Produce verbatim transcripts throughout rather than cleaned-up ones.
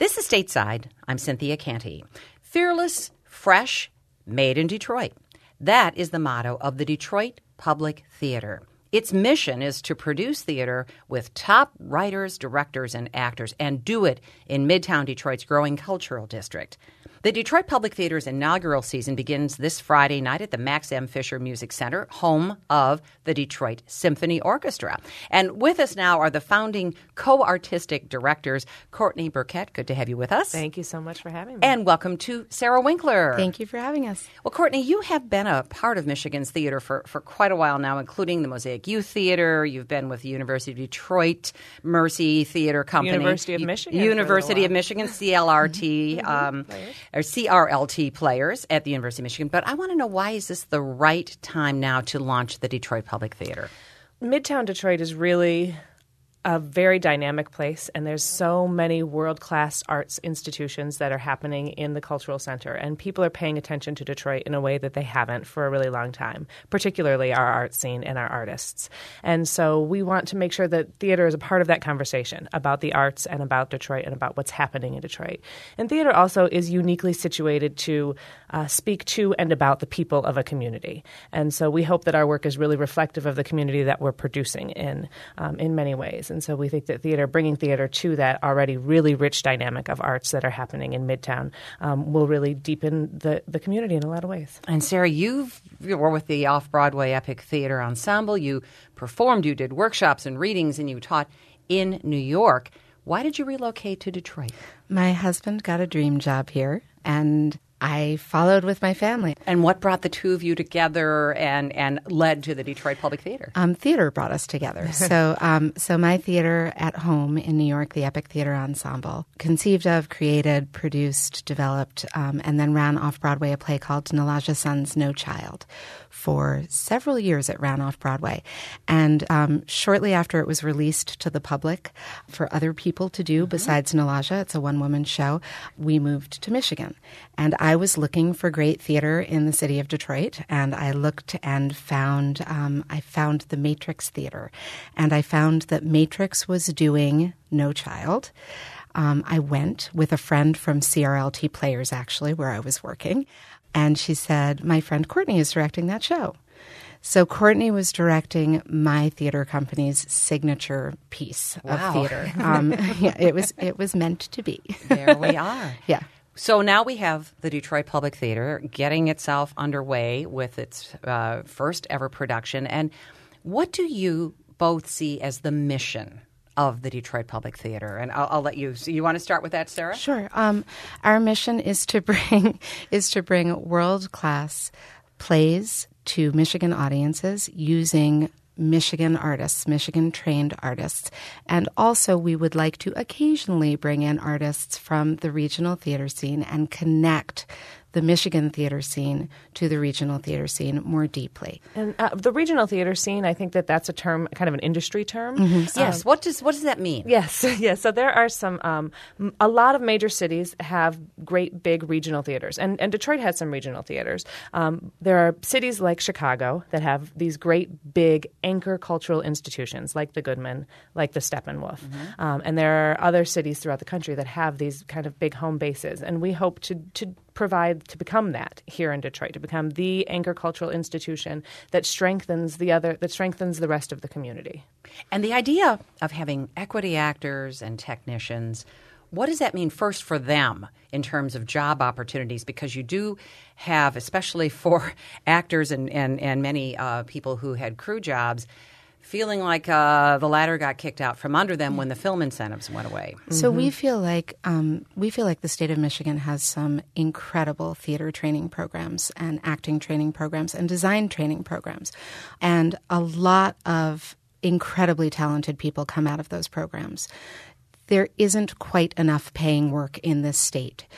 This is Stateside. I'm Cynthia Canty. Fearless, fresh, made in Detroit. That is the motto of the Detroit Public Theater. Its mission is to produce theater with top writers, directors, and actors, and do it in Midtown Detroit's growing cultural district. The Detroit Public Theater's inaugural season begins this Friday night at the Max M. Fisher Music Center, home of the Detroit Symphony Orchestra. And with us now are the founding co-artistic directors, Courtney Burkett. Good to have you with us. Thank you so much for having me. And welcome to Sarah Winkler. Thank you for having us. Well, Courtney, you have been a part of Michigan's theater for, for quite a while now, including the Mosaic Youth Theater. You've been with the University of Detroit, Mercy Theater Company. University of Michigan. University of Michigan, C L R T. Mm-hmm. um, or C R L T players at the University of Michigan. But I want to know, why is this the right time now to launch the Detroit Public Theater? Midtown Detroit is really a very dynamic place, and there's so many world-class arts institutions that are happening in the cultural center, and people are paying attention to Detroit in a way that they haven't for a really long time, particularly our art scene and our artists. And so we want to make sure that theater is a part of that conversation about the arts and about Detroit and about what's happening in Detroit. And theater also is uniquely situated to uh, speak to and about the people of a community. And so we hope that our work is really reflective of the community that we're producing in, um, in many ways. And so we think that theater, bringing theater to that already really rich dynamic of arts that are happening in Midtown, um, will really deepen the, the community in a lot of ways. And Sarah, you've, you were with the Off-Broadway Epic Theater Ensemble. You performed, you did workshops and readings, and you taught in New York. Why did you relocate to Detroit? My husband got a dream job here, and I followed with my family. And what brought the two of you together and, and led to the Detroit Public Theater? Um, theater brought us together. so um, so my theater at home in New York, the Epic Theater Ensemble, conceived of, created, produced, developed, um, and then ran off-Broadway a play called Nalaja Sun's No Child. For several years it ran off-Broadway. And um, shortly after it was released to the public for other people to do, mm-hmm. besides Nalaja, it's a one-woman show, we moved to Michigan. And I was looking for great theater in the city of Detroit, and I looked and found um, I found the Matrix Theater. And I found that Matrix was doing No Child. Um, I went with a friend from C R L T Players, actually, where I was working. And she said, my friend Courtney is directing that show. So Courtney was directing my theater company's signature piece wow. of theater. Um, yeah, it was it was meant to be. There we are. Yeah. So now we have the Detroit Public Theater getting itself underway with its uh, first ever production. And what do you both see as the mission of the Detroit Public Theater? And I'll, I'll let you. So you want to start with that, Sarah? Sure. Um, our mission is to bring is to bring world-class plays to Michigan audiences using Michigan artists, Michigan-trained artists. And also we would like to occasionally bring in artists from the regional theater scene and connect the Michigan theater scene to the regional theater scene more deeply. And uh, the regional theater scene, I think that that's a term, kind of an industry term. Mm-hmm. Yes. Um, what does what does that mean? Yes. yes. So there are some, um, a lot of major cities have great big regional theaters, and, and Detroit has some regional theaters. Um, there are cities like Chicago that have these great big anchor cultural institutions like the Goodman, like the Steppenwolf. Mm-hmm. Um, and there are other cities throughout the country that have these kind of big home bases. And we hope to to provide to become that here in Detroit, to become the anchor cultural institution that strengthens the other, that strengthens the rest of the community. And the idea of having equity actors and technicians, what does that mean first for them in terms of job opportunities? Because you do have, especially for actors and, and, and many uh, people who had crew jobs, feeling like uh, the ladder got kicked out from under them when the film incentives went away. So mm-hmm. we feel like um, we feel like the state of Michigan has some incredible theater training programs and acting training programs and design training programs, and a lot of incredibly talented people come out of those programs. There isn't quite enough paying work in this state.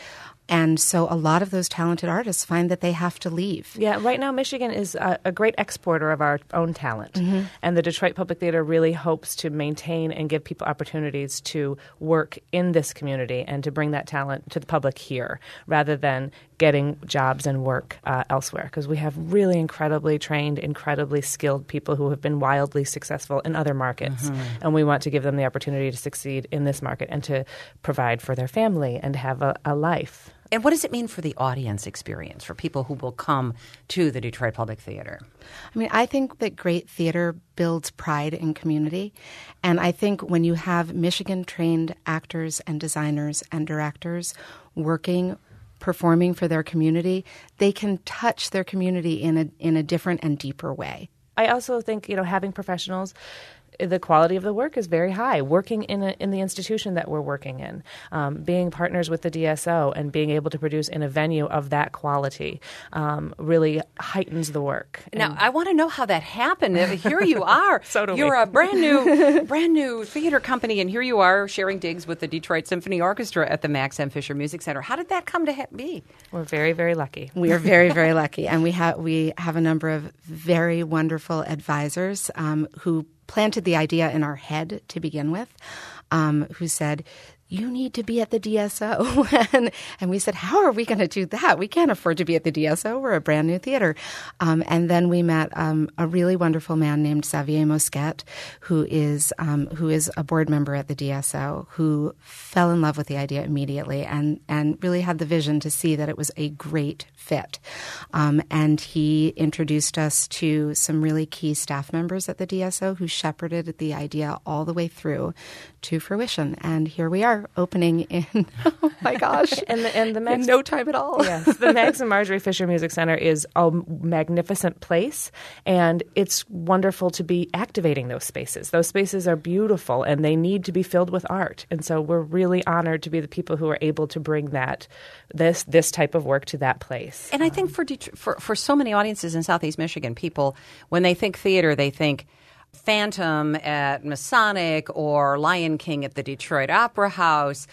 And so a lot of those talented artists find that they have to leave. Yeah, right now Michigan is a, a great exporter of our own talent. Mm-hmm. And the Detroit Public Theater really hopes to maintain and give people opportunities to work in this community and to bring that talent to the public here rather than getting jobs and work uh, elsewhere. Because we have really incredibly trained, incredibly skilled people who have been wildly successful in other markets. Mm-hmm. And we want to give them the opportunity to succeed in this market and to provide for their family and have a, a life. And what does it mean for the audience experience, for people who will come to the Detroit Public Theater? I mean, I think that great theater builds pride in community. And I think when you have Michigan-trained actors and designers and directors working, performing for their community, they can touch their community in a in a different and deeper way. I also think, you know, having professionals, the quality of the work is very high. Working in a, in the institution that we're working in, um, being partners with the D S O and being able to produce in a venue of that quality um, really heightens the work. Now, and I want to know how that happened. Here you are. So do You're we. a brand new, brand new theater company, and here you are sharing digs with the Detroit Symphony Orchestra at the Max M. Fisher Music Center. How did that come to ha- be? We're very, very lucky. We are very, very lucky, and we have we have a number of very wonderful advisors um, who planted the idea in our head to begin with, um, who said, you need to be at the D S O. and, and we said, how are we going to do that? We can't afford to be at the D S O. We're a brand new theater. Um, and then we met um, a really wonderful man named Xavier Mosquet, who is um, who is a board member at the D S O, who fell in love with the idea immediately and, and really had the vision to see that it was a great fit. Um, and he introduced us to some really key staff members at the D S O who shepherded the idea all the way through to fruition. And here we are, opening in, oh my gosh, and the, and the Max, in no time at all. Yes, the Max and Marjorie Fisher Music Center is a magnificent place, and it's wonderful to be activating those spaces. Those spaces are beautiful, and they need to be filled with art. And so we're really honored to be the people who are able to bring that this this type of work to that place. And I think for Det- for for so many audiences in Southeast Michigan, people, when they think theater, they think Phantom at Masonic or Lion King at the Detroit Opera House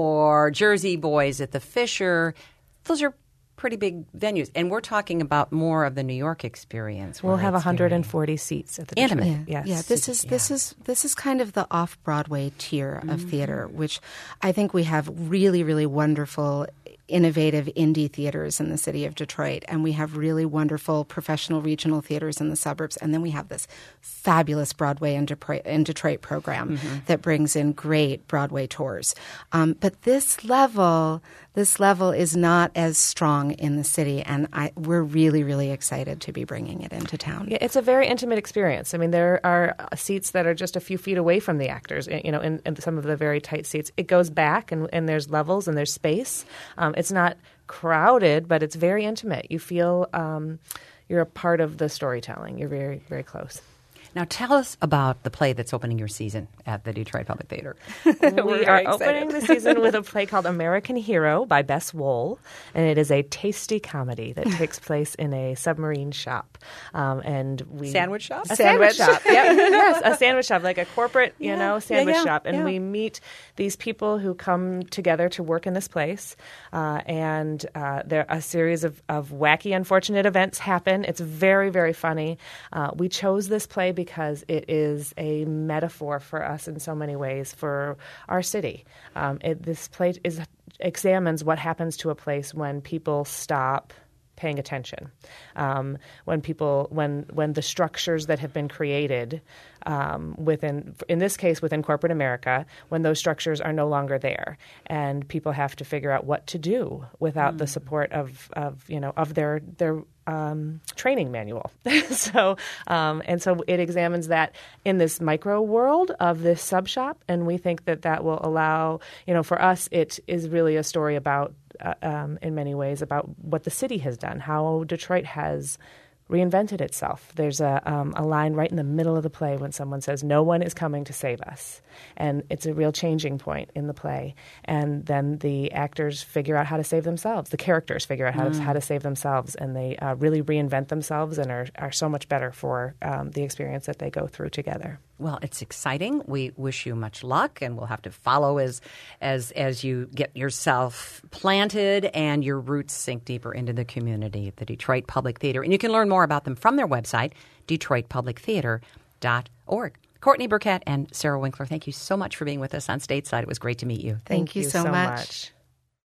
or Jersey Boys at the Fisher. Those are pretty big venues. And we're talking about more of the New York experience. We'll have it's one hundred forty seats at the Intimate. Detroit. Yeah, Yes. yeah. This is this Yeah. is this is kind of the off-Broadway tier of mm-hmm. theater, which I think we have really, really wonderful, innovative indie theaters in the city of Detroit, and we have really wonderful professional regional theaters in the suburbs, and then we have this fabulous Broadway in Detroit, in Detroit program mm-hmm. that brings in great Broadway tours. Um, but this level, this level is not as strong in the city, and I, we're really, really excited to be bringing it into town. Yeah, it's a very intimate experience. I mean, there are seats that are just a few feet away from the actors, you know, in, in some of the very tight seats. It goes back, and, and there's levels and there's space. Um, it's not crowded, but it's very intimate. You feel um, you're a part of the storytelling. You're very, very close. Now tell us about the play that's opening your season at the Detroit Public Theater. We are opening the season with a play called American Hero by Bess Wohl, and it is a tasty comedy that takes place in a submarine shop. Um, and we Sandwich shop? A sandwich, Sandwich shop. Yep. Yes, a sandwich shop, like a corporate, you Yeah. know, sandwich Yeah, yeah, shop. And yeah. we meet these people who come together to work in this place, uh, and uh, there a series of, of wacky, unfortunate events happen. It's very, very funny. Uh, we chose this play because because it is a metaphor for us in so many ways for our city. Um, it, this play is examines what happens to a place when people stop paying attention, um, when people, when when the structures that have been created um, within, in this case, within corporate America, when those structures are no longer there, and people have to figure out what to do without mm. the support of, of you know of their their um, training manual. so um, and so it examines that in this micro world of this sub shop, and we think that that will allow, you know, for us, it is really a story about. Uh, um, in many ways about what the city has done, how Detroit has reinvented itself. There's a, um, a line right in the middle of the play when someone says, "No one is coming to save us." And it's a real changing point in the play. And then the actors figure out how to save themselves. The characters figure out how, mm. to, how to save themselves, and they uh, really reinvent themselves and are, are so much better for um, the experience that they go through together. Well, it's exciting. We wish you much luck, and we'll have to follow as as as you get yourself planted and your roots sink deeper into the community at the Detroit Public Theater. And you can learn more about them from their website, detroit public theater dot org. Courtney Burkett and Sarah Winkler, thank you so much for being with us on Stateside. It was great to meet you. Thank, thank you, you so, so much. much.